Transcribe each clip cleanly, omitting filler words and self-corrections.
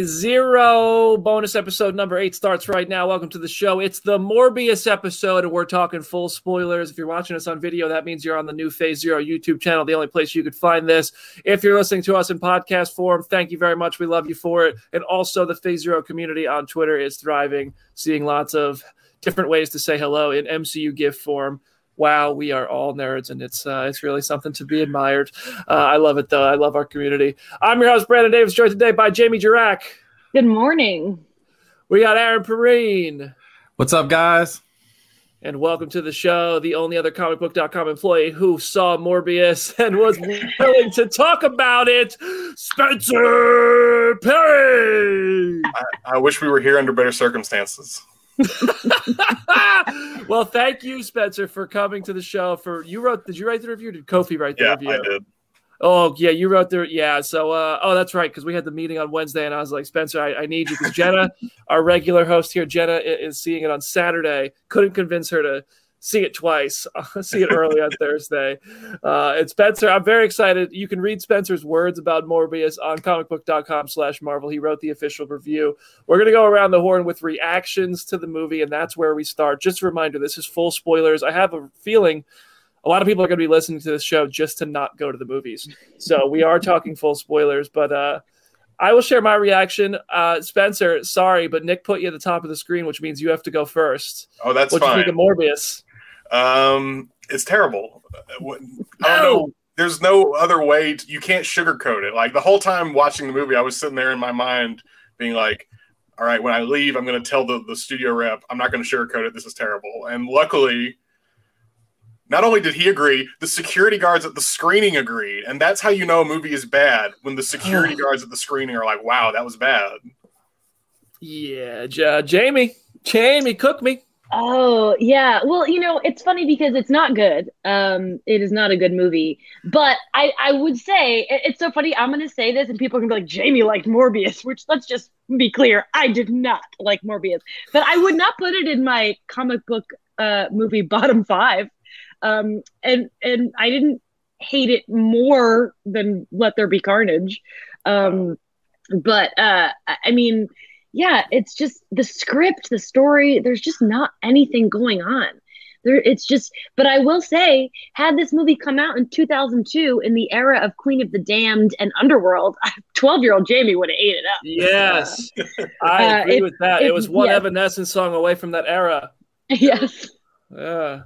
Zero bonus episode number 8 starts right now. Welcome to the show. It's the Morbius episode, and we're talking full spoilers. If you're watching us on video, that means you're on the new Phase Zero YouTube channel, the only place you could find this. If you're listening to us in podcast form, thank you very much. We love you for it. And also, the Phase Zero community on Twitter is thriving, seeing lots of different ways to say hello in MCU GIF form. Wow, we are all nerds, and it's really something to be admired. I love it, though. I love our community. I'm your host, Brandon Davis, joined today by Jamie Jirac. Good morning. We got Aaron Perrine. What's up, guys? And welcome to the show, the only other comicbook.com employee who saw Morbius and was willing to talk about it, Spencer Perry. I wish we were here under better circumstances. Well, thank you, Spencer, for coming to the show. Did you write the review? Did Kofi write the review? Yeah, I did. Oh, yeah, you wrote the yeah. So, that's right, because we had the meeting on Wednesday, and I was like, Spencer, I need you, because Jenna, our regular host here, Jenna is seeing it on Saturday. Couldn't convince her to see it twice. See it early on Thursday. And Spencer, I'm very excited. You can read Spencer's words about Morbius on comicbook.com/Marvel. He wrote the official review. We're going to go around the horn with reactions to the movie, and that's where we start. Just a reminder, this is full spoilers. I have a feeling a lot of people are going to be listening to this show just to not go to the movies. So we are talking full spoilers, but I will share my reaction. Spencer, sorry, but Nick put you at the top of the screen, which means you have to go first. Oh, that's fine. What do you think of Morbius? It's terrible. I don't know. There's no other way. You can't sugarcoat it. Like, the whole time watching the movie, I was sitting there in my mind being like, all right, when I leave, I'm going to tell the studio rep, I'm not going to sugarcoat it. This is terrible. And luckily, not only did he agree, the security guards at the screening agreed. And that's how you know a movie is bad, when the security guards at the screening are like, wow, that was bad. Yeah, Jamie, cook me. Oh, yeah. Well, it's funny because it's not good. It is not a good movie. But I would say, it's so funny, I'm going to say this and people are going to be like, Jamie liked Morbius, which, let's just be clear, I did not like Morbius. But I would not put it in my comic book movie bottom 5. And I didn't hate it more than Let There Be Carnage. But I mean, yeah, it's just the script, the story, there's just not anything going on. But I will say, had this movie come out in 2002 in the era of Queen of the Damned and Underworld, 12-year-old Jamie would have ate it up. Yes, I agree with that. It was one Evanescence song away from that era. Yes. Yeah.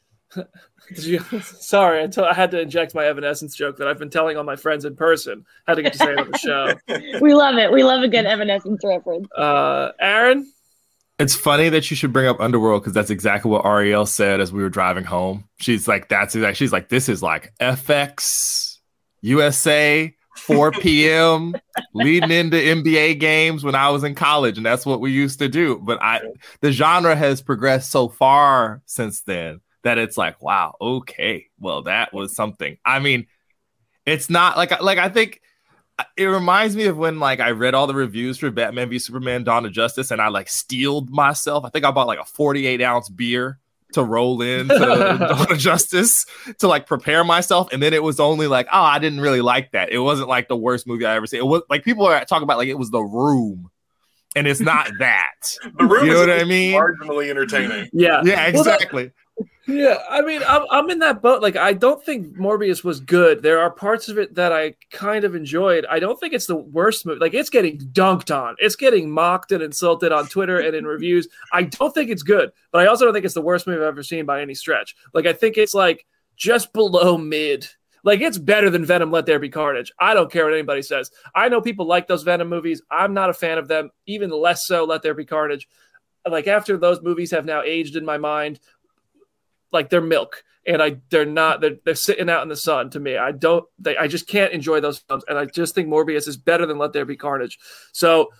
Sorry, I had to inject my Evanescence joke that I've been telling all my friends in person. Had to get to say it on the show. We love it. We love a good Evanescence reference. Aaron? It's funny that you should bring up Underworld, because that's exactly what Ariel said as we were driving home. She's like, she's like, this is like FX, USA, 4 p.m., leading into NBA games when I was in college, and that's what we used to do. But the genre has progressed so far since then that it's like, wow, okay, well, that was something. I mean, it's not like I think it reminds me of when I read all the reviews for Batman v Superman: Dawn of Justice, and I steeled myself. I think I bought a 48-ounce beer to roll into Dawn of Justice to prepare myself, and then it was only I didn't really like that. It wasn't the worst movie I ever seen. It was people are talking about it was The Room. And it's not that. The Room, you know what I mean? Marginally entertaining. Yeah, exactly. Yeah, I mean, I'm in that boat. I don't think Morbius was good. There are parts of it that I kind of enjoyed. I don't think it's the worst movie. It's getting dunked on. It's getting mocked and insulted on Twitter and in reviews. I don't think it's good, but I also don't think it's the worst movie I've ever seen by any stretch. I think it's just below mid. It's better than Venom: Let There Be Carnage. I don't care what anybody says. I know people like those Venom movies. I'm not a fan of them, even less so Let There Be Carnage. After those movies have now aged in my mind, they're milk, and they're sitting out in the sun to me. I just can't enjoy those films, and I just think Morbius is better than Let There Be Carnage. So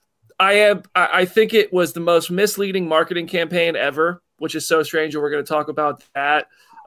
I think it was the most misleading marketing campaign ever, which is so strange, and we're going to talk about that.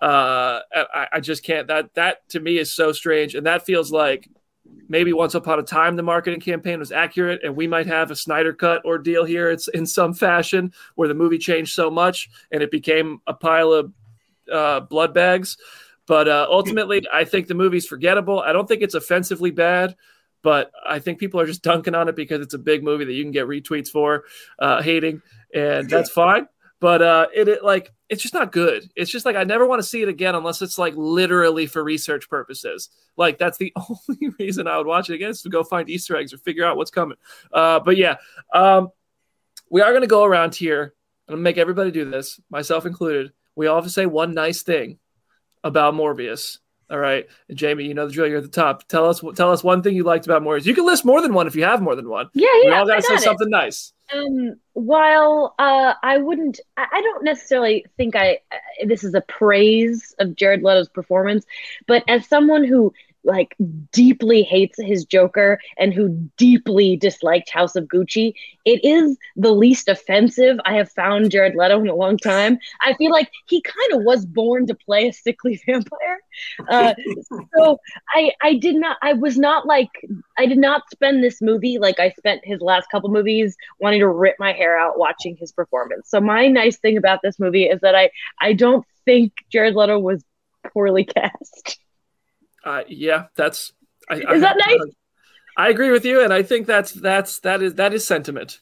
I just can't. That to me is so strange, and that feels like maybe once upon a time the marketing campaign was accurate, and we might have a Snyder Cut ordeal here. It's in some fashion where the movie changed so much and it became a pile of blood bags. But ultimately, I think the movie's forgettable. I don't think it's offensively bad, but I think people are just dunking on it because it's a big movie that you can get retweets for hating, and that's fine. But it's just not good. It's just like I never want to see it again unless it's like literally for research purposes. Like that's the only reason I would watch it again, is to go find Easter eggs or figure out what's coming. But yeah, we are going to go around here. I'm going to make everybody do this, myself included. We all have to say one nice thing about Morbius. All right, and Jamie, you know the drill. You're at the top. Tell us one thing you liked about Morbius. You can list more than one if you have more than one. Yeah. We all got to say something nice. While I don't necessarily think this is a praise of Jared Leto's performance, but as someone who like deeply hates his Joker and who deeply disliked House of Gucci, it is the least offensive I have found Jared Leto in a long time. I feel like he kind of was born to play a sickly vampire. So I did not spend this movie like I spent his last couple movies wanting to rip my hair out watching his performance. So my nice thing about this movie is that I don't think Jared Leto was poorly cast. Yeah, is that nice? I agree with you, and I think that is sentiment.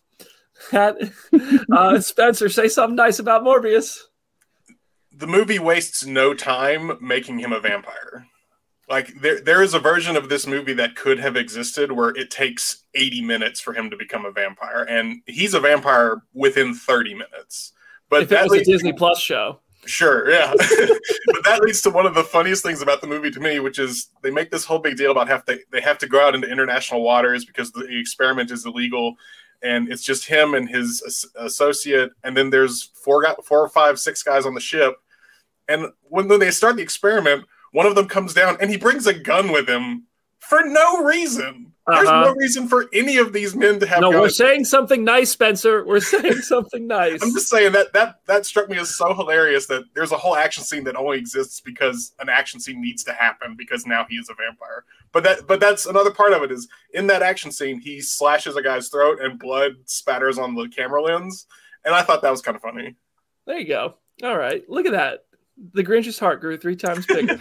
Spencer, say something nice about Morbius. The movie wastes no time making him a vampire. Like there is a version of this movie that could have existed where it takes 80 minutes for him to become a vampire, and he's a vampire within 30 minutes. But if it was a Disney Plus show. Sure, yeah. But that leads to one of the funniest things about the movie to me, which is they make this whole big deal about they have to go out into international waters because the experiment is illegal, and it's just him and his associate, and then there's 4 or 5, 6 guys on the ship. And when they start the experiment, one of them comes down and he brings a gun with him for no reason. There's no reason for any of these men to have guns. No, we're saying something nice, Spencer. We're saying something nice. I'm just saying that struck me as so hilarious that there's a whole action scene that only exists because an action scene needs to happen because now he is a vampire. But that's another part of it is in that action scene, he slashes a guy's throat and blood spatters on the camera lens. And I thought that was kind of funny. There you go. All right. Look at that. The Grinch's heart grew 3 times bigger.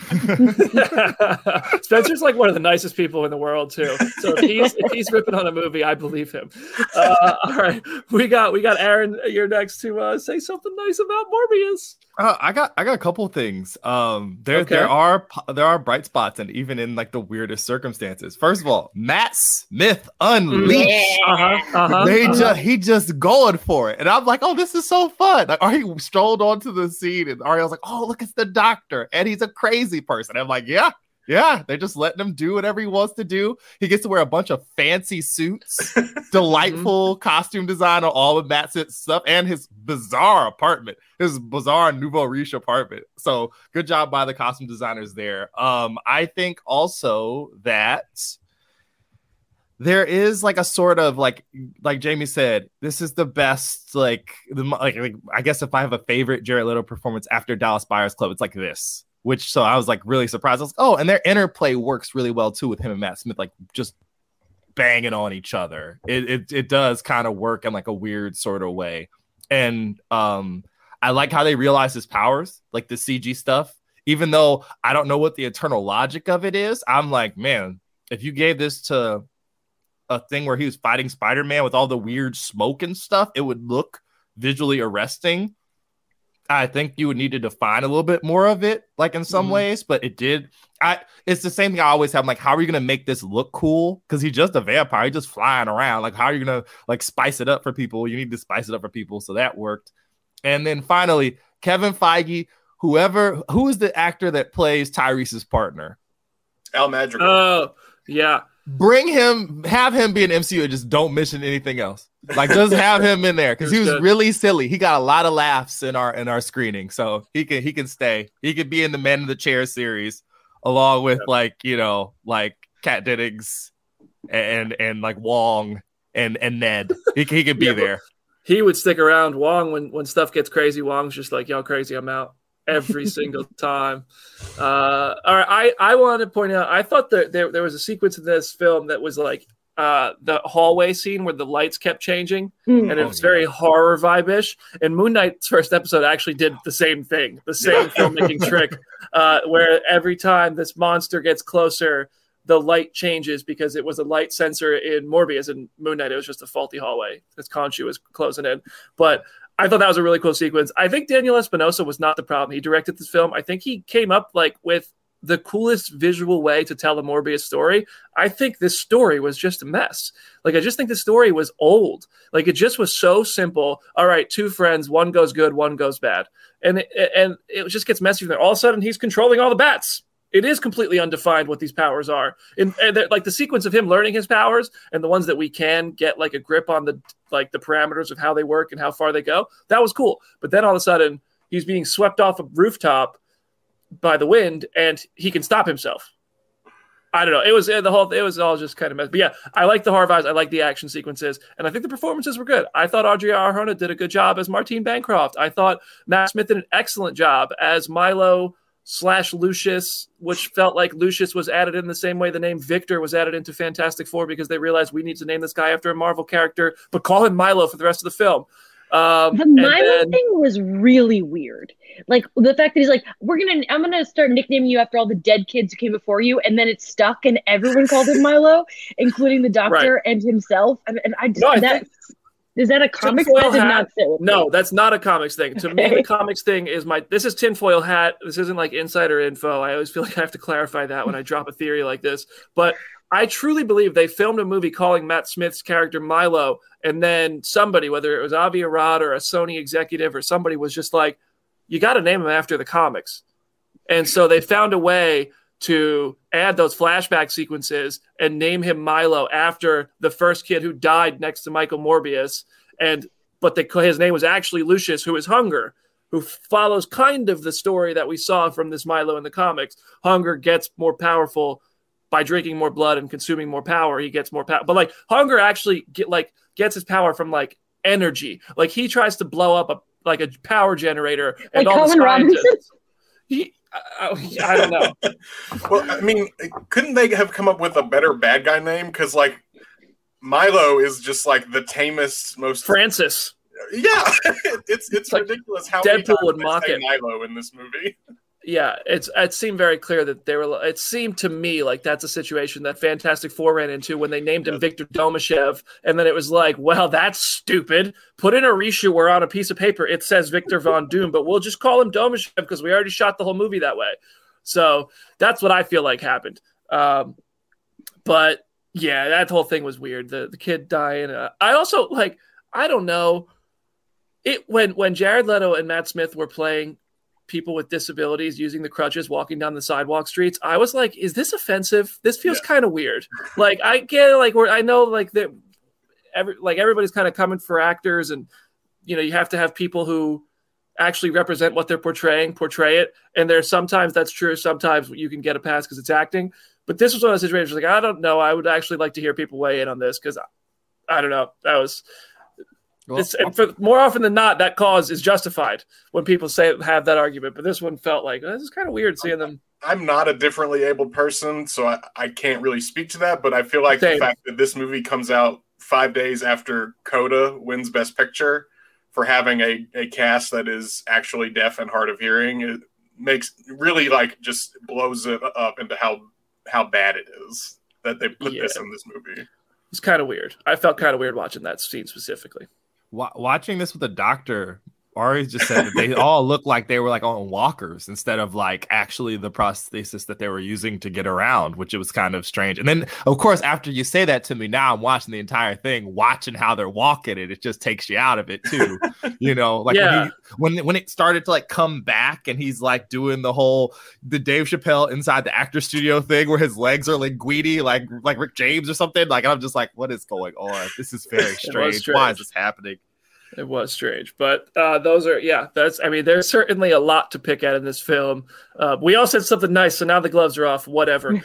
Spencer's like one of the nicest people in the world too. So if he's ripping on a movie, I believe him. All right, we got Aaron. You're next to say something nice about Morbius. I got a couple things. There are bright spots, and even in like the weirdest circumstances. First of all, Matt Smith unleashed. He just going for it, and I'm like, oh, this is so fun. Like, Ari strolled onto the scene, and Ariel's like, oh, look, it's the doctor, and he's a crazy person. I'm like, yeah. They're just letting him do whatever he wants to do. He gets to wear a bunch of fancy suits, delightful costume design on all of Matt Smith's stuff, and his bizarre apartment, his bizarre nouveau riche apartment. So good job by the costume designers there. I think also that there is like a sort of like Jamie said, this is the best, like I guess if I have a favorite Jared Leto performance after Dallas Buyers Club, it's like this. So I was like really surprised. I was like, oh, and their interplay works really well too with him and Matt Smith, like just banging on each other. It does kind of work in like a weird sort of way. And I like how they realize his powers, like the CG stuff. Even though I don't know what the eternal logic of it is, I'm like, man, if you gave this to a thing where he was fighting Spider-Man with all the weird smoke and stuff, it would look visually arresting. I think you would need to define a little bit more of it, like in some ways, but it did. It's the same thing I always have. I'm like, how are you going to make this look cool? Because he's just a vampire. He's just flying around. Like, how are you going to like spice it up for people? You need to spice it up for people. So that worked. And then finally, Kevin Feige, who is the actor that plays Tyrese's partner? Al Madrigal. Oh, yeah. Bring him, have him be an MCU and just don't mention anything else. Like, just have him in there because he was really silly. He got a lot of laughs in our screening, so he can stay. He could be in the Men in the Chair series along with like Kat Dennings and like Wong and Ned. He could be there. He would stick around. Wong when stuff gets crazy. Wong's just like, y'all crazy, I'm out. Every single time. All right, I wanted to point out, I thought that there was a sequence in this film that was like the hallway scene where the lights kept changing, and it was very horror vibe-ish. And Moon Knight's first episode actually did the same thing, the same filmmaking trick, where every time this monster gets closer, the light changes because it was a light sensor in Morbius. And Moon Knight, it was just a faulty hallway as Khonshu was closing in. But I thought that was a really cool sequence. I think Daniel Espinosa was not the problem. He directed this film. I think he came up like with the coolest visual way to tell a Morbius story. I think this story was just a mess. Like, I just think the story was old. Like, it just was so simple. All right, two friends, one goes good, one goes bad. And it just gets messy from there. All of a sudden, he's controlling all the bats. It is completely undefined what these powers are. And like the sequence of him learning his powers and the ones that we can get like a grip on the parameters of how they work and how far they go, that was cool. But then all of a sudden, he's being swept off a rooftop by the wind, and he can stop himself. I don't know. It was all just kind of messy. But yeah, I like the horror vibes. I like the action sequences, and I think the performances were good. I thought Audrey Arjona did a good job as Martine Bancroft. I thought Matt Smith did an excellent job as Milo/Lucius, which felt like Lucius was added in the same way the name Victor was added into Fantastic Four because they realized we need to name this guy after a Marvel character, but call him Milo for the rest of the film. The Milo thing was really weird. Like the fact that he's like, I'm gonna start nicknaming you after all the dead kids who came before you, and then it stuck, and everyone called him Milo, including the doctor and himself. And I just is that a comics? No, that's not a comics thing. To me, the comics thing is this is tinfoil hat. This isn't like insider info. I always feel like I have to clarify that when I drop a theory like this. But I truly believe they filmed a movie calling Matt Smith's character Milo, and then somebody, whether it was Avi Arad or a Sony executive or somebody, was just like, you got to name him after the comics. And so they found a way to add those flashback sequences and name him Milo after the first kid who died next to Michael Morbius. But his name was actually Lucius, who is Hunger, who follows kind of the story that we saw from this Milo in the comics. Hunger gets more powerful by drinking more blood and consuming more power. He gets more power. But like Hunger actually gets his power from like energy. Like he tries to blow up a power generator and like all Colin the Robinson? I don't know. Well, I mean, couldn't they have come up with a better bad guy name? Because like Milo is just like the tamest, most Francis. Yeah, it's like ridiculous how Deadpool would mock it. Milo in this movie. Yeah, it seemed very clear that it seemed to me like that's a situation that Fantastic Four ran into when they named him Victor Domashev, and then it was like, well, that's stupid. Put in a reshoot where on a piece of paper it says Victor Von Doom, but we'll just call him Domashev because we already shot the whole movie that way. So that's what I feel like happened. But yeah, that whole thing was weird. The kid dying. I also I don't know. When Jared Leto and Matt Smith were playing people with disabilities using the crutches walking down the sidewalk streets, I was like, is this offensive? This feels kind of weird. Like I get I know that everybody's kind of coming for actors, and you have to have people who actually represent what they're portray it. And there's sometimes that's true. Sometimes you can get a pass because it's acting. But this was one of those situations like, I don't know. I would actually like to hear people weigh in on this because I don't know. That was more often than not, that cause is justified when people have that argument. But this one felt like this is kind of weird seeing them. I'm not a differently abled person, so I can't really speak to that. But I feel like the fact that this movie comes out 5 days after Coda wins Best Picture for having a cast that is actually deaf and hard of hearing, it makes really just blows it up into how bad it is that they put this in this movie. It's kind of weird. I felt kind of weird watching that scene specifically. Watching this with a doctor, Ari just said that they all looked like they were on walkers instead of actually the prosthesis that they were using to get around, which it was kind of strange. And then, of course, after you say that to me, now I'm watching the entire thing, watching how they're walking it. It just takes you out of it too, when it started to come back and he's doing the Dave Chappelle inside the actor studio thing where his legs are linguini, like Rick James or something. And I'm just like, what is going on? This is very strange. Why is this happening? It was strange, but there's certainly a lot to pick at in this film. We all said something nice, so now the gloves are off. Whatever.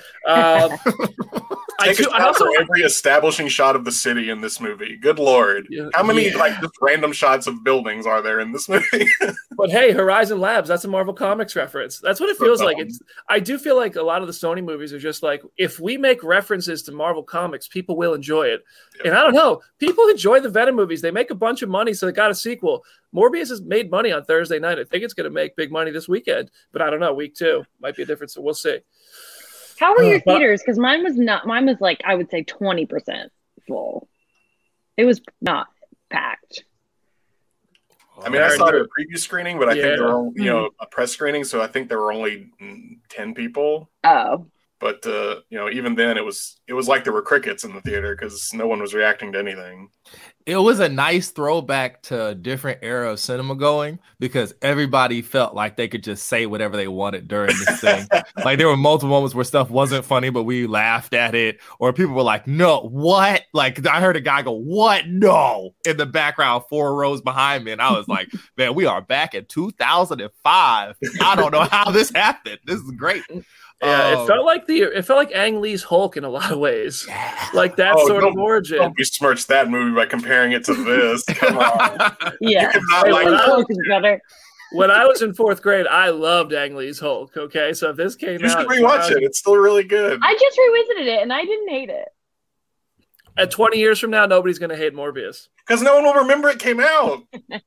Take a shot for every establishing shot of the city in this movie. Good Lord. Yeah, how many just random shots of buildings are there in this movie? But hey, Horizon Labs, that's a Marvel Comics reference. That's what it feels like. I do feel like a lot of the Sony movies are just if we make references to Marvel Comics, people will enjoy it. Yep. And I don't know, people enjoy the Venom movies. They make a bunch of money, so they got a sequel. Morbius has made money on Thursday night. I think it's going to make big money this weekend, but I don't know. Week 2 might be different, so we'll see. How were your But- theaters? Because mine was not. Mine was like, I would say 20% full. It was not packed. I mean, I Very saw it true. at a preview screening, but I think there were, a press screening, so I think there were only 10 people. Oh, But even then, it was like there were crickets in the theater because no one was reacting to anything. It was a nice throwback to a different era of cinema going because everybody felt like they could just say whatever they wanted during this thing. Like there were multiple moments where stuff wasn't funny, but we laughed at it, or people were like, "No, what?" Like I heard a guy go, "What? No!" in the background, 4 rows behind me, and I was like, "Man, we are back in 2005. I don't know how this happened. This is great." Yeah, it felt like Ang Lee's Hulk in a lot of ways, like that sort of origin. Don't besmirch that movie by comparing it to this. Come on, yeah. you cannot like Hulk is better. When I was in 4th grade, I loved Ang Lee's Hulk. Okay, so if this came You out, should rewatch it. It's still really good. I just revisited it and I didn't hate it. At 20 years from now, nobody's going to hate Morbius. Because no one will remember it came out.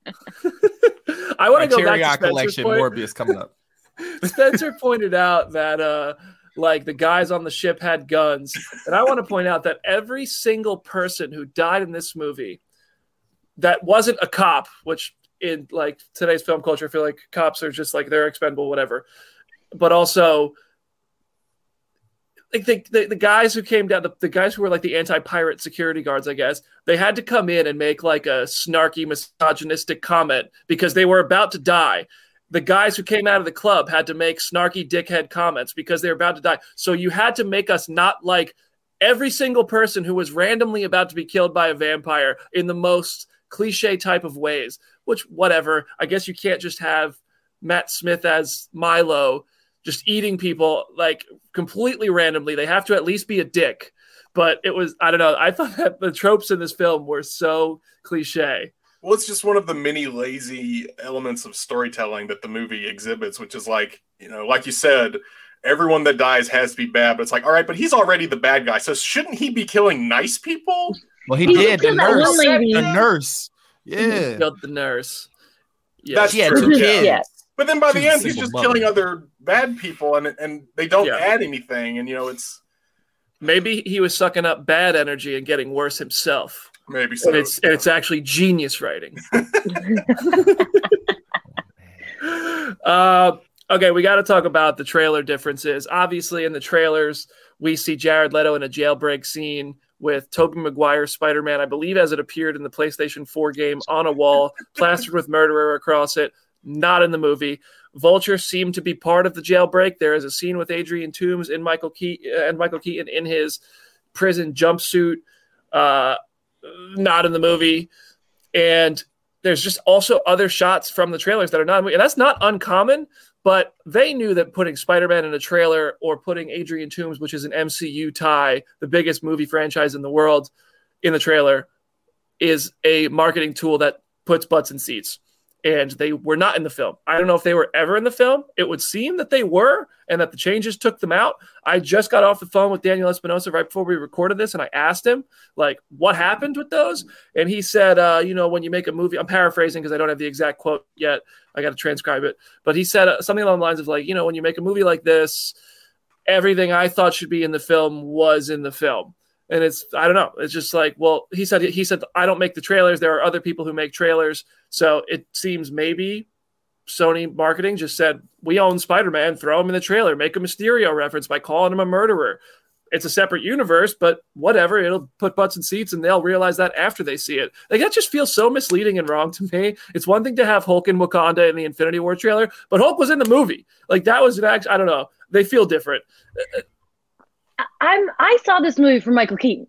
I want to go back to Criterion Spencer's collection point. Morbius coming up. Spencer pointed out that like the guys on the ship had guns, and I want to point out that every single person who died in this movie that wasn't a cop, which in like today's film culture, I feel like cops are just like they're expendable, whatever. But also, like the guys who came down, the guys who were like the anti-pirate security guards, I guess, they had to come in and make like a snarky, misogynistic comment because they were about to die. The guys who came out of the club had to make snarky dickhead comments because they were about to die. So you had to make us not like every single person who was randomly about to be killed by a vampire in the most cliche type of ways, which whatever. I guess you can't just have Matt Smith as Milo just eating people like completely randomly. They have to at least be a dick. But it was, I don't know. I thought that the tropes in this film were so cliche. Well, it's just one of the many lazy elements of storytelling that the movie exhibits, which is like, like you said, everyone that dies has to be bad. But it's like, all right, but he's already the bad guy. So shouldn't he be killing nice people? Well, he He did. The killed that nurse. one lady. The nurse. Yeah. Killed the nurse. Yeah. That's She had true. 2 yeah. kids. Yeah. But then by She's the a end, he's single just mother. killing other bad people, and they don't Yeah. add anything. And it's Maybe he was sucking up bad energy and getting worse himself. maybe so. And it's actually genius writing. Okay, we got to talk about the trailer differences. Obviously, in the trailers, we see Jared Leto in a jailbreak scene with Tobey Maguire's Spider-Man, I believe as it appeared in the PlayStation 4 game, on a wall, plastered with murderer across it. Not in the movie. Vulture seemed to be part of the jailbreak. There is a scene with Adrian Toomes and Michael Keaton in his prison jumpsuit. Not in the movie. And there's just also other shots from the trailers that are not in the movie. And that's not uncommon, but they knew that putting Spider-Man in a trailer or putting Adrian Toomes, which is an MCU tie, the biggest movie franchise in the world, in the trailer is a marketing tool that puts butts in seats. And they were not in the film. I don't know if they were ever in the film. It would seem that they were and that the changes took them out. I just got off the phone with Daniel Espinosa right before we recorded this, and I asked him, like, what happened with those? And he said, when you make a movie, I'm paraphrasing because I don't have the exact quote yet. I got to transcribe it. But he said something along the lines of, like, when you make a movie like this, everything I thought should be in the film was in the film. And I don't know. It's just like, well, he said, I don't make the trailers. There are other people who make trailers. So it seems maybe Sony marketing just said, we own Spider-Man, throw him in the trailer, make a Mysterio reference by calling him a murderer. It's a separate universe, but whatever. It'll put butts in seats and they'll realize that after they see it. Like, that just feels so misleading and wrong to me. It's one thing to have Hulk in Wakanda in the Infinity War trailer, but Hulk was in the movie. Like, that was I don't know. They feel different. I saw this movie for Michael Keaton.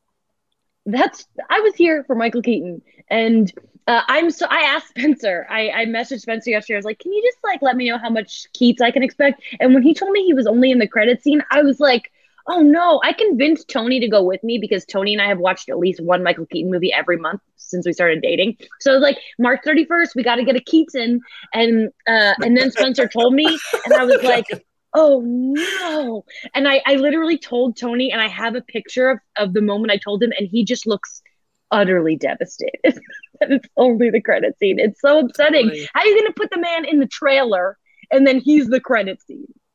I was here for Michael Keaton, and I asked Spencer. I messaged Spencer yesterday. I was like, "Can you just let me know how much Keats I can expect?" And when he told me he was only in the credit scene, I was like, "Oh no!" I convinced Tony to go with me because Tony and I have watched at least one Michael Keaton movie every month since we started dating. So I was like, March 31st, we got to get a Keaton, and then Spencer told me, and I was like, oh no. And I literally told Tony, and I have a picture of the moment I told him, and he just looks utterly devastated that it's only the credit scene. It's so upsetting. How are you going to put the man in the trailer and then he's the credit scene?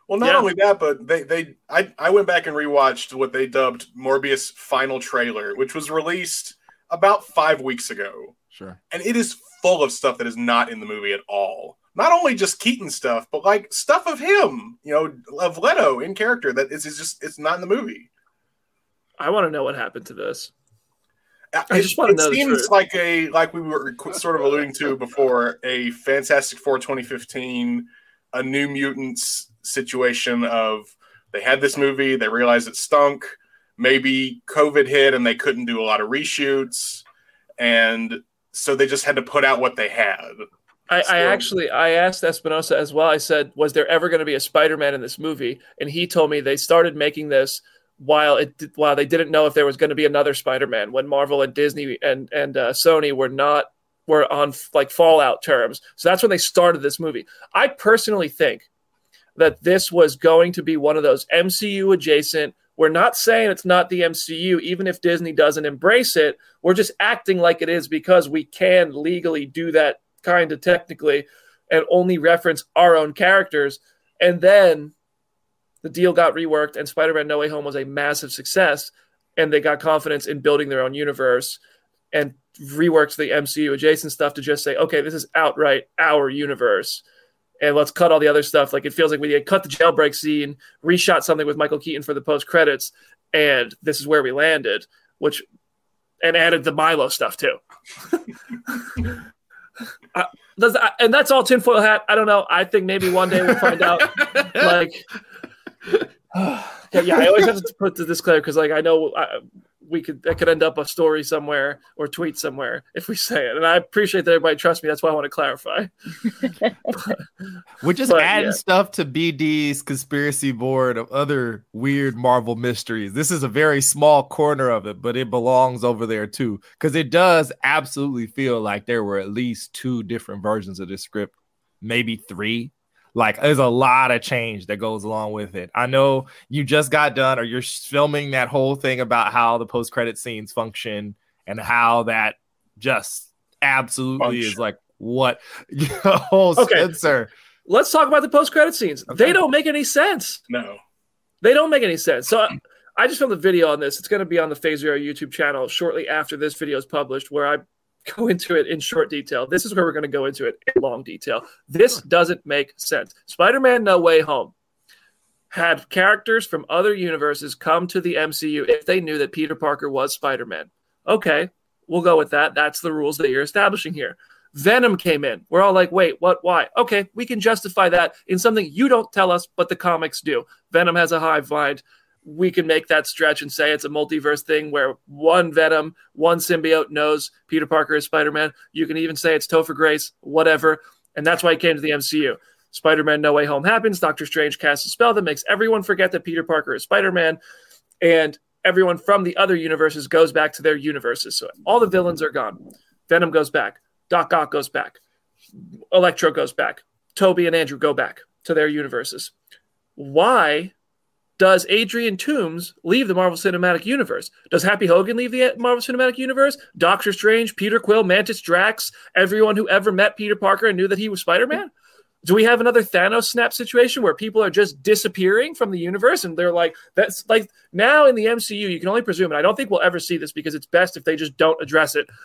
Well, not only that, but I went back and rewatched what they dubbed Morbius final trailer, which was released about 5 weeks ago. Sure. And it is full of stuff that is not in the movie at all. Not only just Keaton stuff, but like stuff of him, of Leto in character that it's not in the movie. I want to know what happened to this. I just want to know. It seems like we were sort of alluding to before, a Fantastic Four 2015, a New Mutants situation of they had this movie, they realized it stunk, maybe COVID hit and they couldn't do a lot of reshoots, and so they just had to put out what they had. I asked Espinosa as well. I said, was there ever going to be a Spider-Man in this movie? And he told me they started making this while they didn't know if there was going to be another Spider-Man, when Marvel and Disney and Sony were on like fallout terms. So that's when they started this movie. I personally think that this was going to be one of those MCU adjacent. We're not saying it's not the MCU, even if Disney doesn't embrace it. We're just acting like it is because we can legally do that kind of technically and only reference our own characters. And then the deal got reworked and Spider-Man No Way Home was a massive success, and they got confidence in building their own universe and reworked the MCU adjacent stuff to just say, okay, this is outright our universe, and let's cut all the other stuff. Like, it feels like we had cut the jailbreak scene, reshot something with Michael Keaton for the post credits, and this is where we landed, and added the Milo stuff too. And that's all tinfoil hat. I don't know. I think maybe one day we'll find out. I always have to put the disclaimer because, I know that could end up a story somewhere or tweet somewhere if we say it. And I appreciate that everybody trusts me. That's why I want to clarify. We're just adding stuff to BD's conspiracy board of other weird Marvel mysteries. This is a very small corner of it, but it belongs over there too, because it does absolutely feel like there were at least 2 different versions of this script, maybe 3. Like, there's a lot of change that goes along with it. I know you just got done, or you're filming that whole thing about how the post-credit scenes function and how that just absolutely is like what Spencer. Let's talk about the post-credit scenes. Okay. They don't make any sense. No. They don't make any sense. So I just filmed a video on this. It's going to be on the Phase Zero YouTube channel shortly after this video is published, where I go into it in short detail. This is where we're going to go into it in long detail. This doesn't make sense. Spider-Man No Way Home had characters from other universes come to the MCU if they knew that Peter Parker was Spider-Man. Okay, we'll go with that. That's the rules that you're establishing here. Venom came in. We're all like, wait, what, why? Okay, we can justify that in something you don't tell us, but the comics do. Venom has a hive mind. We can make that stretch and say it's a multiverse thing where one Venom, one symbiote knows Peter Parker is Spider-Man. You can even say it's Topher Grace, whatever. And that's why he came to the MCU. Spider-Man No Way Home happens. Doctor Strange casts a spell that makes everyone forget that Peter Parker is Spider-Man. And everyone from the other universes goes back to their universes. So all the villains are gone. Venom goes back. Doc Ock goes back. Electro goes back. Toby and Andrew go back to their universes. Why does Adrian Toomes leave the Marvel Cinematic Universe? Does Happy Hogan leave the Marvel Cinematic Universe? Doctor Strange, Peter Quill, Mantis, Drax, everyone who ever met Peter Parker and knew that he was Spider-Man? Do we have another Thanos snap situation where people are just disappearing from the universe and they're like, that's like, now in the MCU, you can only presume, and I don't think we'll ever see this because it's best if they just don't address it.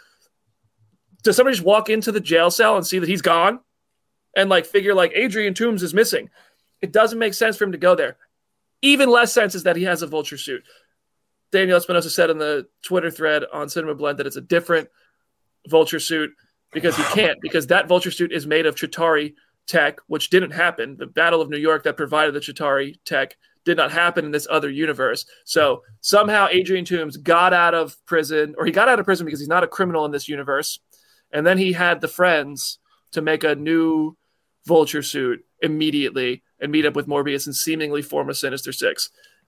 Does somebody just walk into the jail cell and see that he's gone and figure Adrian Toomes is missing? It doesn't make sense for him to go there. Even less sense is that he has a Vulture suit. Daniel Espinosa said in the Twitter thread on Cinema Blend that it's a different Vulture suit because he can't, because that Vulture suit is made of Chitauri tech, which didn't happen. The Battle of New York that provided the Chitauri tech did not happen in this other universe. So somehow Adrian Toomes got out of prison, or he got out of prison because he's not a criminal in this universe. And then he had the friends to make a new Vulture suit immediately and meet up with Morbius and seemingly form a Sinister Six.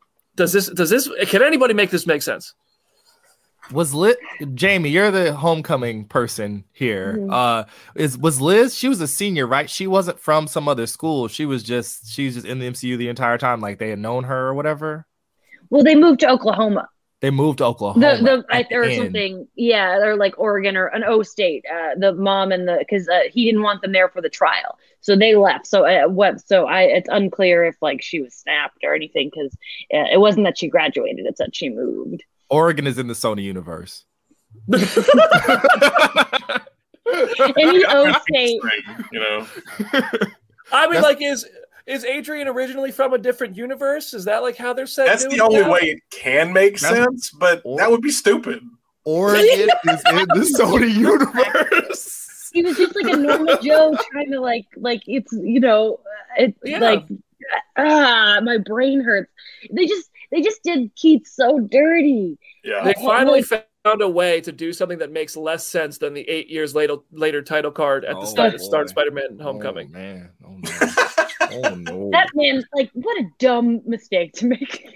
Can anybody make this make sense? Jamie, you're the homecoming person here. Was Liz, she was a senior, right? She wasn't from some other school. She was just in the MCU the entire time, like they had known her or whatever. Well, they moved to Oklahoma. They moved to Oklahoma or end. something. Yeah, or like Oregon or an O state. The mom and because he didn't want them there for the trial, so they left. So it's unclear if like she was snapped or anything because it wasn't that she graduated; it's that she moved. Oregon is in the Sony universe. Any O state, you know. I mean, like, is Adrian originally from a different universe? Is that like how they're set? That's the only way it can make sense, but that would be stupid. Oregon is in the Sony universe. He was just like a normal Joe trying to like it's like my brain hurts. They just did Keith so dirty. Yeah, they finally found a way to do something that makes less sense than the 8 years later title card at the start of Spider-Man Homecoming. Oh, man. Oh, no. Oh, no. That man, like, what a dumb mistake to make.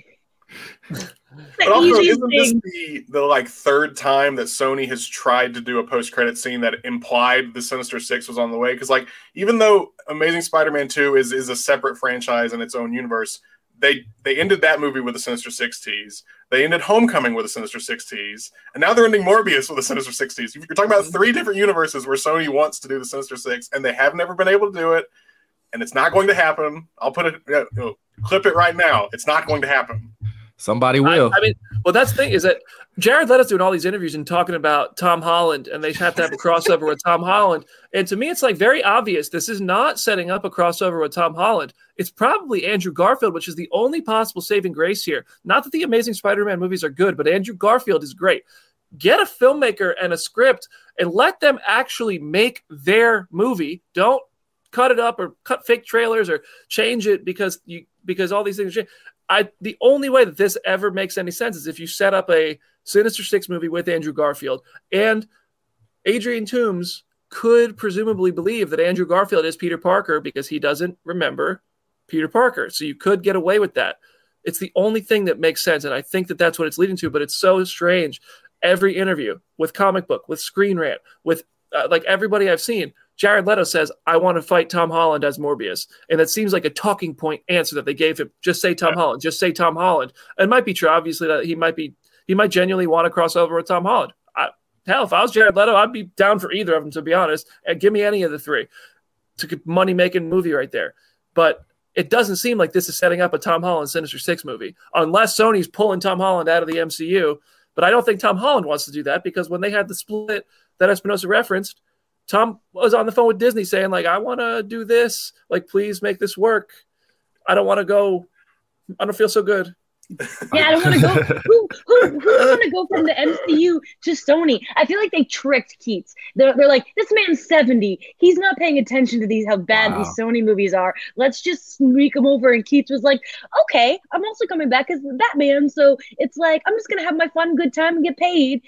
But also, isn't this the like third time that Sony has tried to do a post-credit scene that implied the Sinister Six was on the way? Because like, even though Amazing Spider-Man 2 is a separate franchise in its own universe, they ended that movie with a Sinister Six tease. They ended Homecoming with a Sinister Six tease, and now they're ending Morbius with a Sinister Six tease. You're talking about 3 different universes where Sony wants to do the Sinister Six, and they have never been able to do it, and it's not going to happen. I'll put it, clip it right now. It's not going to happen. Somebody will. I mean, well, that's the thing is that Jared Leto's doing all these interviews and talking about Tom Holland, and they have to have a crossover with Tom Holland. And to me, it's like very obvious this is not setting up a crossover with Tom Holland. It's probably Andrew Garfield, which is the only possible saving grace here. Not that the Amazing Spider-Man movies are good, but Andrew Garfield is great. Get a filmmaker and a script and let them actually make their movie. Don't cut it up or cut fake trailers or change it because all these things change. The only way that this ever makes any sense is if you set up a Sinister Six movie with Andrew Garfield, and Adrian Toomes could presumably believe that Andrew Garfield is Peter Parker because he doesn't remember Peter Parker. So you could get away with that. It's the only thing that makes sense, and I think that that's what it's leading to, but it's so strange. Every interview with Comic Book, with Screen Rant, with like everybody I've seen, Jared Leto says, I want to fight Tom Holland as Morbius. And that seems like a talking point answer that they gave him. Just say Tom Holland. Just say Tom Holland. It might be true, obviously, that he might genuinely want to cross over with Tom Holland. Hell, if I was Jared Leto, I'd be down for either of them, to be honest. And give me any of the 3. It's a money-making movie right there. But it doesn't seem like this is setting up a Tom Holland Sinister Six movie, unless Sony's pulling Tom Holland out of the MCU. But I don't think Tom Holland wants to do that because when they had the split that Espinosa referenced, Tom was on the phone with Disney saying, like, I want to do this. Like, please make this work. I don't want to go. I don't feel so good. Yeah, I don't want to go. Who want to go from the MCU to Sony? I feel like they tricked Keats. They're like, this man's 70. He's not paying attention to how bad these Sony movies are. Let's just sneak him over. And Keats was like, okay, I'm also coming back as Batman. So it's like, I'm just going to have my fun, good time and get paid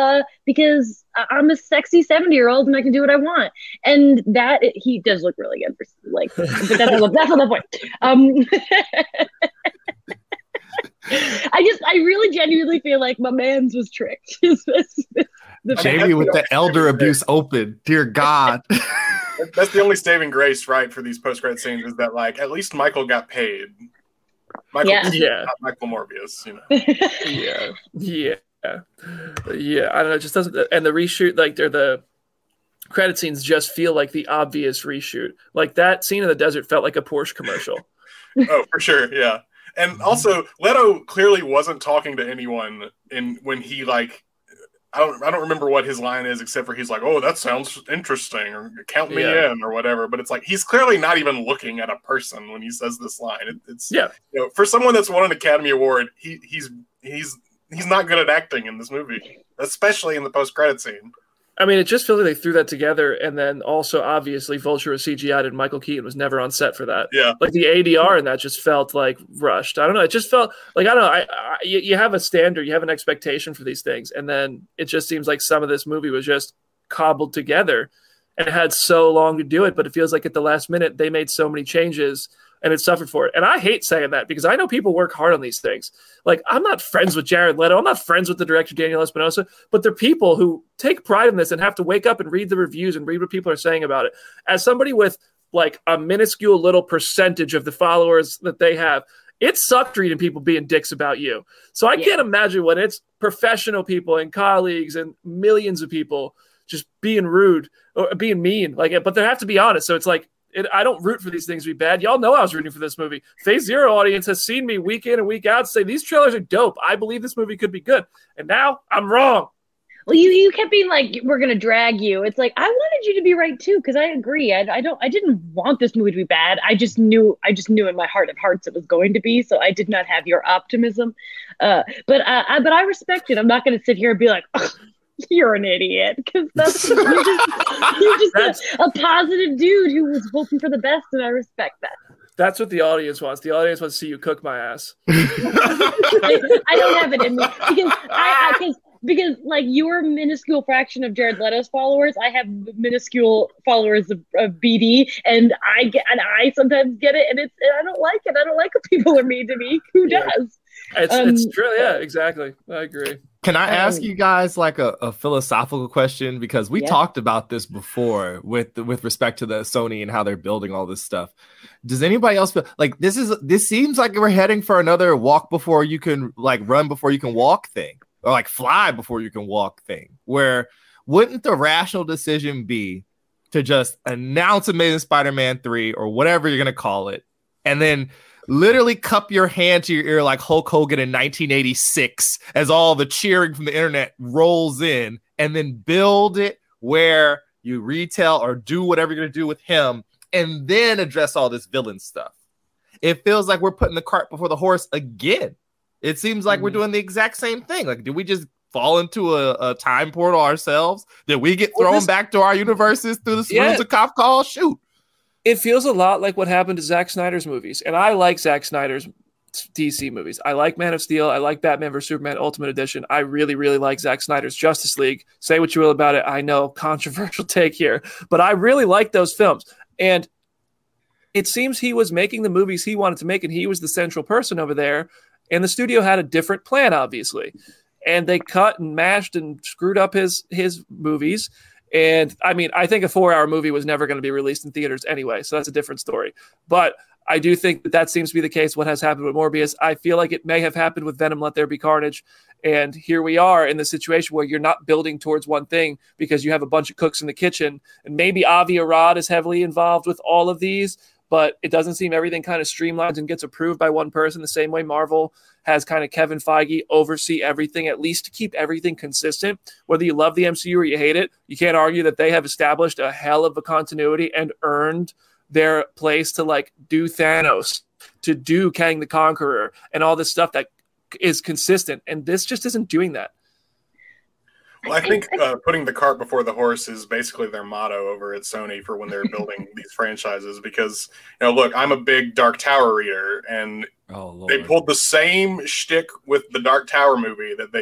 because I'm a sexy 70-year-old and I can do what I want. And he does look really good for like, but that's not the point. I really genuinely feel like my man's was tricked. Jamie with the elder abuse open. Dear God. That's the only saving grace, right, for these post-credit scenes is that, like, at least Michael got paid. Not Michael Morbius, you know. Yeah. I don't know. It just doesn't. And the reshoot, like, the credit scenes just feel like the obvious reshoot. Like that scene in the desert felt like a Porsche commercial. Oh, for sure. Yeah. And also, Leto clearly wasn't talking to anyone when he, like, I don't remember what his line is, except for he's like, oh, that sounds interesting, or count me in, or whatever. But it's like, he's clearly not even looking at a person when he says this line. It's you know, for someone that's won an Academy Award, he's not good at acting in this movie, especially in the post-credit scene. I mean, it just feels like they threw that together, and then also obviously Vulture was CGI'd, and Michael Keaton was never on set for that. Yeah, like the ADR in that just felt like rushed. I don't know. It just felt like I don't know. You have a standard, you have an expectation for these things, and then it just seems like some of this movie was just cobbled together, and it had so long to do it. But it feels like at the last minute they made so many changes, and it suffered for it. And I hate saying that because I know people work hard on these things. Like, I'm not friends with Jared Leto. I'm not friends with the director, Daniel Espinosa, but they're people who take pride in this and have to wake up and read the reviews and read what people are saying about it. As somebody with like a minuscule little percentage of the followers that they have, it sucked reading people being dicks about you. So I can't imagine when it's professional people and colleagues and millions of people just being rude or being mean. Like, but they have to be honest. So it's like, I don't root for these things to be bad. Y'all know I was rooting for this movie. Phase Zero audience has seen me week in and week out say these trailers are dope. I believe this movie could be good. And now I'm wrong. Well, you kept being like, we're gonna drag you. It's like, I wanted you to be right too, because I agree. I didn't want this movie to be bad. I just knew in my heart of hearts it was going to be. So I did not have your optimism. But I respect it. I'm not gonna sit here and be like, you're an idiot, because you're just a positive dude who was hoping for the best, and I respect that. That's what the audience wants. The audience wants to see you cook my ass. I don't have it in me because like your minuscule fraction of Jared Leto's followers, I have minuscule followers of BD, and I sometimes get it, and I don't like it. I don't like when people are mean to me. Who does? It's true. Yeah, exactly. I agree. Can I ask you guys like a philosophical question? Because we talked about this before with respect to the Sony and how they're building all this stuff. Does anybody else feel like this seems like we're heading for another walk before you can like run before you can walk thing, or like fly before you can walk thing, where wouldn't the rational decision be to just announce Amazing Spider-Man 3 or whatever you're going to call it, and then literally cup your hand to your ear like Hulk Hogan in 1986 as all the cheering from the internet rolls in, and then build it where you retell or do whatever you're going to do with him, and then address all this villain stuff? It feels like we're putting the cart before the horse again. It seems like we're doing the exact same thing. Like, did we just fall into a time portal ourselves? Did we get thrown back to our universes through the smooths of cop call? Shoot. It feels a lot like what happened to Zack Snyder's movies. And I like Zack Snyder's DC movies. I like Man of Steel. I like Batman vs. Superman Ultimate Edition. I really, really like Zack Snyder's Justice League. Say what you will about it. I know, controversial take here. But I really like those films. And it seems he was making the movies he wanted to make, and he was the central person over there. And the studio had a different plan, obviously. And they cut and mashed and screwed up his movies. And I mean, I think a 4-hour movie was never going to be released in theaters anyway, so that's a different story. But I do think that seems to be the case. What has happened with Morbius, I feel like it may have happened with Venom: Let There Be Carnage. And here we are in the situation where you're not building towards one thing because you have a bunch of cooks in the kitchen. And maybe Avi Arad is heavily involved with all of these, but it doesn't seem everything kind of streamlines and gets approved by one person the same way Marvel has kind of Kevin Feige oversee everything, at least to keep everything consistent. Whether you love the MCU or you hate it, you can't argue that they have established a hell of a continuity and earned their place to like do Thanos, to do Kang the Conqueror, and all this stuff that is consistent. And this just isn't doing that. Well, I think putting the cart before the horse is basically their motto over at Sony for when they're building these franchises. Because, you know, look, I'm a big Dark Tower reader, and they pulled the same shtick with the Dark Tower movie that they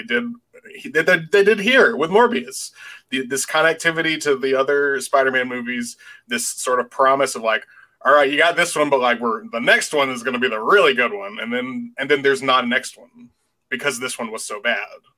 did here with Morbius. This connectivity to the other Spider-Man movies, this sort of promise of like, all right, you got this one, but like the next one is going to be the really good one, and then there's not a next one because this one was so bad.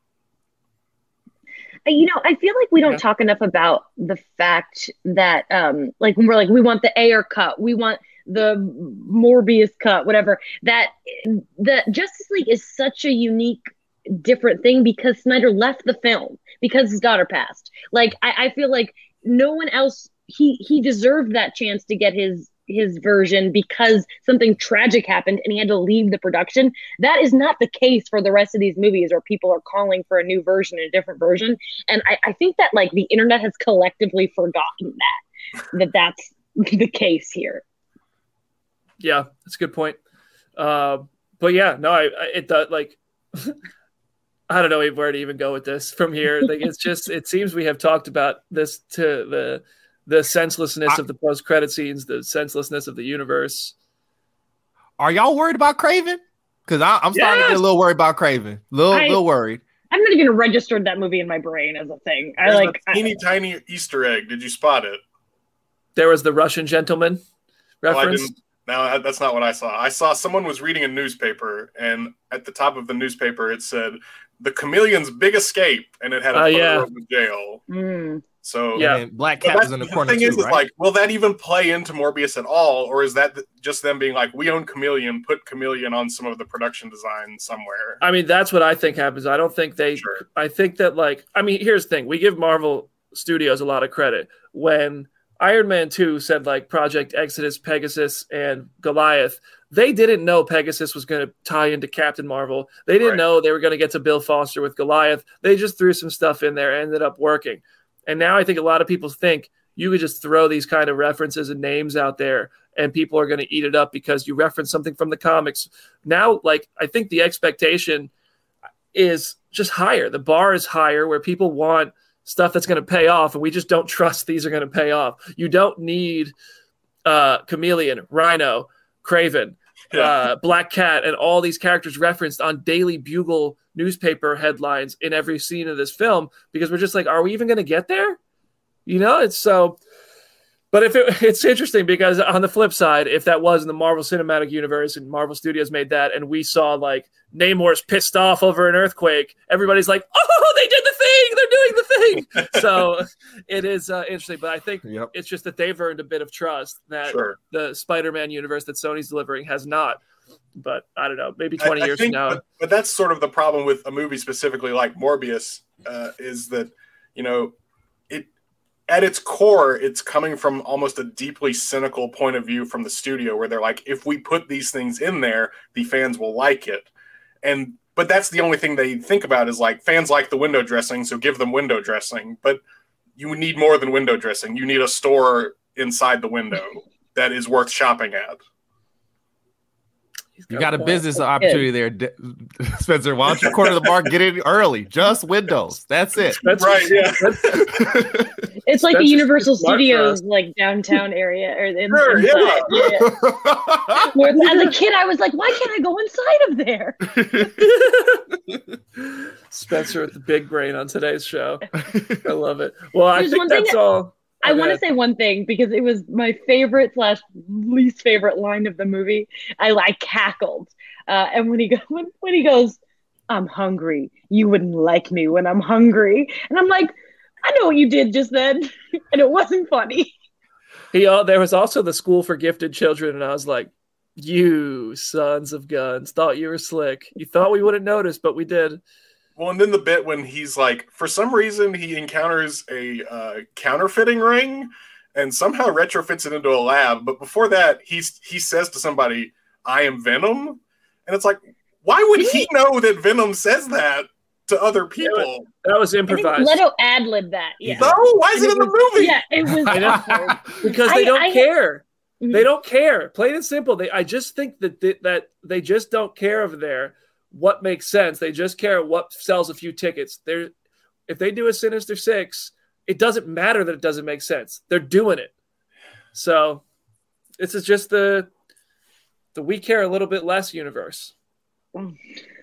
You know, I feel like we don't talk enough about the fact that, like, when we're like, we want the Ayer cut, we want the Morbius cut, whatever, that the Justice League is such a unique, different thing because Snyder left the film because his daughter passed. Like, I feel like no one else, he deserved that chance to get his version because something tragic happened and he had to leave the production. That is not the case for the rest of these movies where people are calling for a new version and a different version. And I think that like the internet has collectively forgotten that's the case here. Yeah, that's a good point. But yeah, no, it does like, I don't know where to even go with this from here. Like, it's just, it seems we have talked about this to the senselessness of the post-credit scenes, the senselessness of the universe. Are y'all worried about Kraven? Because I'm starting to get a little worried about Kraven. Little worried. I'm not even registered that movie in my brain as a thing. There's a teeny tiny Easter egg. Did you spot it? There was the Russian gentleman reference. No, that's not what I saw. I saw someone was reading a newspaper, and at the top of the newspaper it said, the Chameleon's big escape, and it had a photo of the jail. Mm. So and Black Cat was in the corner too, right? Like, will that even play into Morbius at all, or is that just them being like, we own Chameleon, put Chameleon on some of the production design somewhere? I mean, that's what I think happens. I don't think they. Sure. I think that here's the thing: we give Marvel Studios a lot of credit. When Iron Man 2 said Project Exodus, Pegasus, and Goliath, they didn't know Pegasus was going to tie into Captain Marvel. They didn't know they were going to get to Bill Foster with Goliath. They just threw some stuff in there, ended up working. And now I think a lot of people think you could just throw these kind of references and names out there and people are going to eat it up because you reference something from the comics. Now, I think the expectation is just higher. The bar is higher where people want stuff that's going to pay off, and we just don't trust these are going to pay off. You don't need Chameleon, Rhino, Kraven, Black Cat, and all these characters referenced on Daily Bugle newspaper headlines in every scene of this film, because we're just are we even going to get there? It's so. But it's interesting because on the flip side, if that was in the Marvel Cinematic Universe and Marvel Studios made that, and we saw Namor's pissed off over an earthquake, everybody's like, "Oh, they did the thing! They're doing the thing!" So it is interesting. But I think it's just that they've earned a bit of trust that the Spider-Man universe that Sony's delivering has not. But I don't know, maybe 20 years from now. But that's sort of the problem with a movie specifically like Morbius, is that at its core, it's coming from almost a deeply cynical point of view from the studio, where they're like, if we put these things in there, the fans will like it. But that's the only thing they think about is fans like the window dressing, so give them window dressing. But you need more than window dressing. You need a store inside the window that is worth shopping at. You got a business opportunity there, Spencer. Why don't you corner the bar, get in early? Just windows. That's it. That's right. Yeah. It's like the Universal Studios, downtown area, or inside. Yeah. Where, as a kid, I was like, "Why can't I go inside of there?" Spencer with the big brain on today's show. I love it. Well, I think that's all. I want to say one thing because it was my favorite / least favorite line of the movie. I cackled, and when he goes, "I'm hungry. You wouldn't like me when I'm hungry," and I'm like, I know what you did just then, and it wasn't funny. There was also the School for Gifted Children, and I was like, "You sons of guns! Thought you were slick. You thought we wouldn't notice, but we did." Well, and then the bit when he's for some reason, he encounters a counterfeiting ring and somehow retrofits it into a lab. But before that, he says to somebody, "I am Venom." And it's why would he know that Venom says that to other people? That was improvised. Leto ad-libbed that. Yeah. No, why is it in the movie? Yeah, it was because they don't care. Mm-hmm. They don't care. Plain and simple. I just think that they just don't care over there what makes sense. They just care what sells a few tickets. If they do a Sinister Six, it doesn't matter that it doesn't make sense. They're doing it. So this is just the we care a little bit less universe. And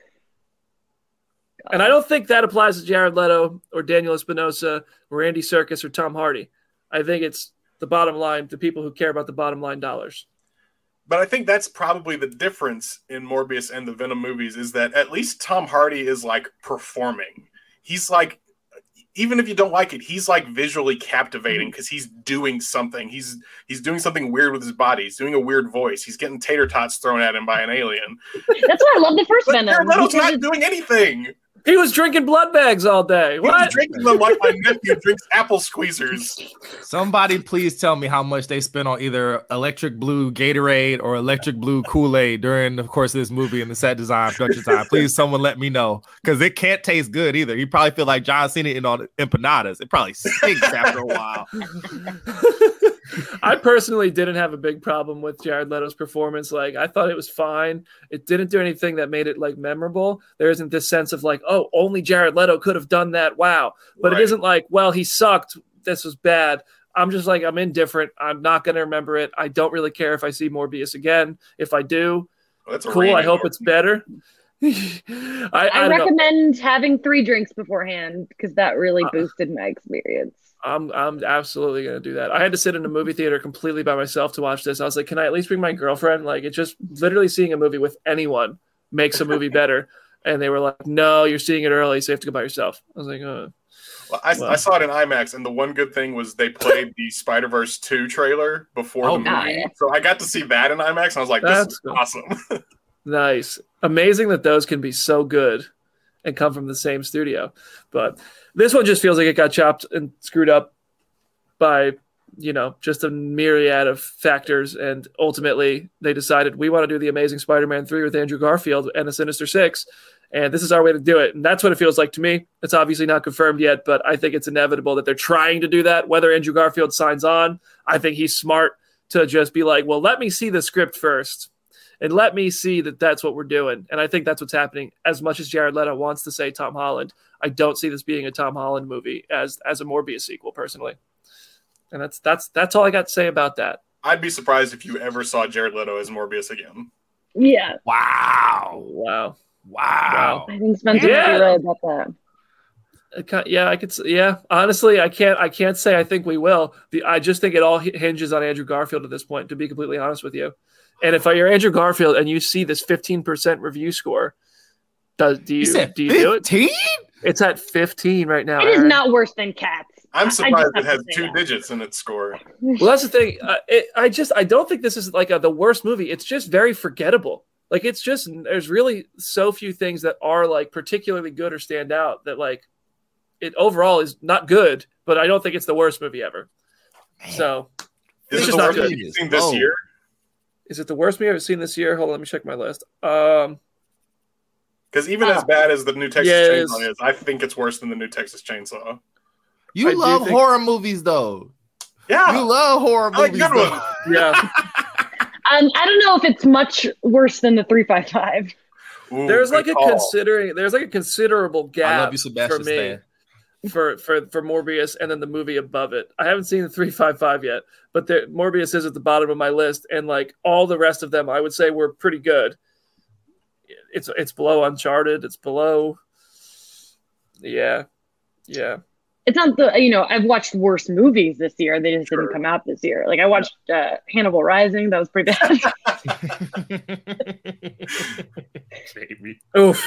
I don't think that applies to Jared Leto or Daniel Espinosa or Andy Serkis or Tom Hardy. I think it's the bottom line, the people who care about the bottom line dollars. But I think that's probably the difference in Morbius and the Venom movies, is that at least Tom Hardy is performing. He's even if you don't like it, he's visually captivating because he's doing something. He's doing something weird with his body. He's doing a weird voice. He's getting tater tots thrown at him by an alien. That's why I love the first Venom. Jared Leto's not doing anything. He was drinking blood bags all day. What? He was drinking them like my nephew drinks apple squeezers. Somebody please tell me how much they spent on either electric blue Gatorade or electric blue Kool-Aid during the course of this movie and the set design production time. Please, someone let me know, because it can't taste good either. You probably feel like John Cena in all the empanadas. It probably stinks after a while. I personally didn't have a big problem with Jared Leto's performance. I thought it was fine. It didn't do anything that made it memorable. There isn't this sense of oh, only Jared Leto could have done that. Wow. But It isn't well, he sucked. This was bad. I'm just I'm indifferent. I'm not going to remember it. I don't really care if I see Morbius again. If I do, cool. I hope it's better. I recommend having 3 drinks beforehand because that really boosted my experience. I'm absolutely going to do that. I had to sit in a movie theater completely by myself to watch this. I was like, can I at least bring my girlfriend? It just literally seeing a movie with anyone makes a movie better. And they were like, no, you're seeing it early, so you have to go by yourself. I was like, Well, I saw it in IMAX, and the one good thing was they played the Spider-Verse 2 trailer before the movie. yeah. So I got to see that in IMAX, and I was like, this is awesome. Nice. Amazing that those can be so good and come from the same studio. But this one just feels like it got chopped and screwed up by, just a myriad of factors. And ultimately, they decided we want to do the Amazing Spider-Man 3 with Andrew Garfield and the Sinister Six. And this is our way to do it. And that's what it feels like to me. It's obviously not confirmed yet, but I think it's inevitable that they're trying to do that. Whether Andrew Garfield signs on, I think he's smart to just be like, well, let me see the script first. And let me see that that's what we're doing. And I think that's what's happening. As much as Jared Leto wants to say Tom Holland, I don't see this being a Tom Holland movie as a Morbius sequel, personally. And that's all I got to say about that. I'd be surprised if you ever saw Jared Leto as Morbius again. Yeah. Wow. I think Spencer would be right about that. I could. Yeah, honestly, I can't say I think we will. I just think it all hinges on Andrew Garfield at this point, to be completely honest with you. And if you're Andrew Garfield and you see this 15% review score, do you do it? It's at 15 right now. It is not worse than Cats. I'm surprised it has 2 digits in its score. Well, that's the thing. I don't think this is like the worst movie. It's just very forgettable. Like, it's just, there's really so few things that are like particularly good or stand out that like it overall is not good, but I don't think it's the worst movie ever. Man. So is it the worst movie you've seen this year? Is it the worst movie I've seen this year? Hold on, let me check my list. Because even as bad as the new Texas Chainsaw is, I think it's worse than the new Texas Chainsaw. You love horror movies, though. Yeah, you love horror movies. Though. Yeah. I don't know if it's much worse than the 355. Ooh, there's like a considerable gap for me for Morbius and then the movie above it. I haven't seen the 355 yet, but Morbius is at the bottom of my list, and like all the rest of them, I would say were pretty good. It's below Uncharted. It's below. Yeah. It's not I've watched worse movies this year. They just didn't come out this year. Like I watched Hannibal Rising. That was pretty bad. Baby. Oof.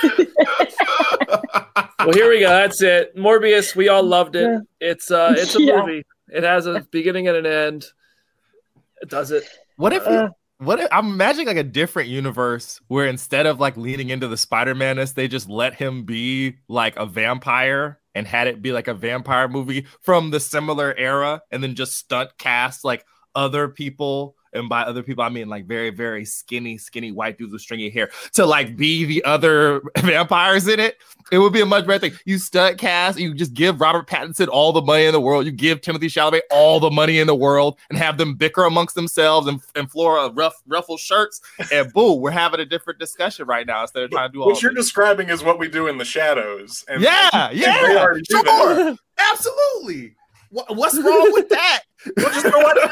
Well, here we go. That's it. Morbius. We all loved it. It's a movie. It has a beginning and an end. It does it. What if I'm imagining like a different universe where instead of like leaning into the Spider-Man-ness, they just let him be like a vampire and had it be like a vampire movie from the similar era, and then just stunt cast like other people. And by other people, I mean like very, very skinny white dudes with stringy hair to like be the other vampires in it. It would be a much better thing. You stunt cast, you just give Robert Pattinson all the money in the world. You give Timothée Chalamet all the money in the world and have them bicker amongst themselves and Flora ruffle shirts. And boom, we're having a different discussion right now instead of trying to do all what you're describing is what we do in the shadows. And yeah, sure. Absolutely. What's wrong with that? We'll just go watch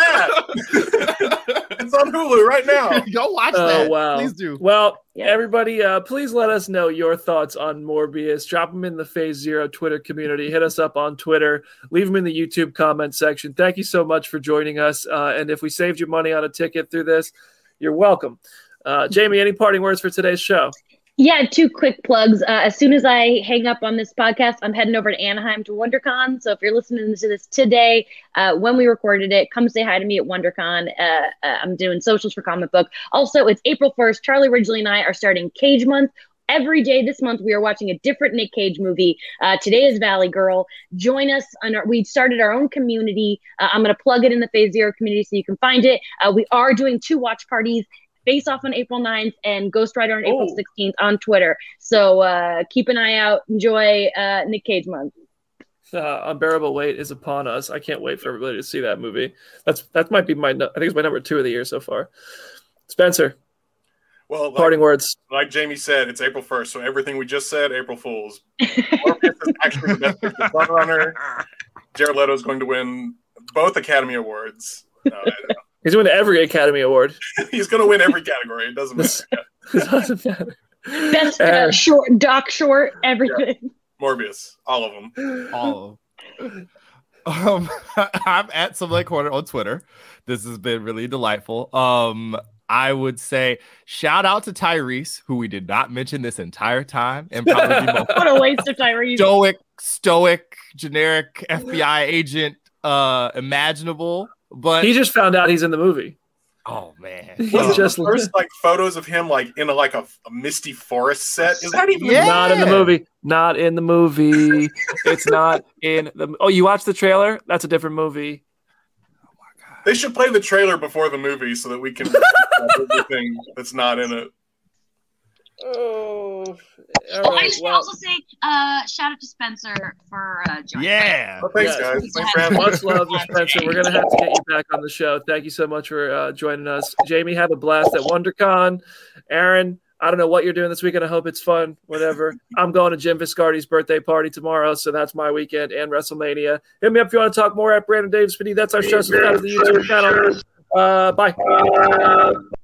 that. It's on Hulu right now. Go watch that. Wow. Please do. Well, everybody, please let us know your thoughts on Morbius. Drop them in the Phase Zero Twitter community. Hit us up on Twitter. Leave them in the YouTube comment section. Thank you so much for joining us. And if we saved you money on a ticket through this, you're welcome. Jamie, any parting words for today's show? Yeah, 2 quick plugs. As soon as I hang up on this podcast, I'm heading over to Anaheim to WonderCon. So if you're listening to this today, when we recorded it, come say hi to me at WonderCon. I'm doing socials for Comic Book. Also, it's April 1st. Charlie Ridgely and I are starting Cage Month. Every day this month, we are watching a different Nick Cage movie. Today is Valley Girl. Join us. We started our own community. I'm going to plug it in the Phase Zero community so you can find it. We are doing 2 watch parties. Face Off on April 9th and Ghost Rider on April 16th on Twitter. So keep an eye out. Enjoy Nick Cage month. Unbearable Weight is upon us. I can't wait for everybody to see that movie. That might be I think it's my number 2 of the year so far. Spencer. Well, parting words. Like Jamie said, it's April 1st, so everything we just said, April Fools. Morbius is actually the best picture frontrunner. Jared Leto is going to win both Academy Awards. He's winning every Academy Award. He's going to win every category. It doesn't matter. It doesn't matter. Best short, doc short, everything. Yeah. Morbius, all of them. All of them. I'm at Some Corner on Twitter. This has been really delightful. I would say shout out to Tyrese, who we did not mention this entire time, and probably the most What a waste of Tyrese. stoic, generic FBI agent imaginable. But he just found out he's in the movie. Oh man, was just the first like photos of him like in a misty forest set? Is that even not in the movie? Not in the movie. It's not in the. Oh, you watched the trailer? That's a different movie. They should play the trailer before the movie so that we can everything that's not in it. Oh, I should also say shout out to Spencer for joining. Yeah. Well, thanks, guys. Thanks for having me. Much love to Spencer. We're going to have to get you back on the show. Thank you so much for joining us. Jamie, have a blast at WonderCon. Aaron, I don't know what you're doing this weekend. I hope it's fun, whatever. I'm going to Jim Viscardi's birthday party tomorrow, so that's my weekend and WrestleMania. Hit me up if you want to talk more at Brandon Davis. That's our show. Subscribe to the YouTube channel. Bye.